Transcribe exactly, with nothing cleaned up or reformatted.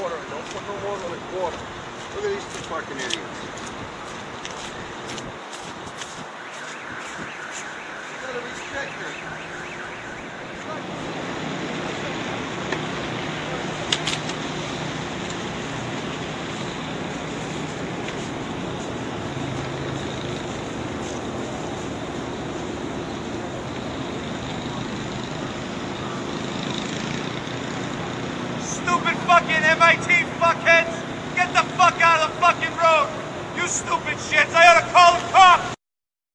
quarter. Don't put no more than a quarter. Look at these two fucking idiots. You gotta respect them. Stupid fucking M I T fuckheads! Get the fuck out of the fucking road! You stupid shits! I ought to call the cops!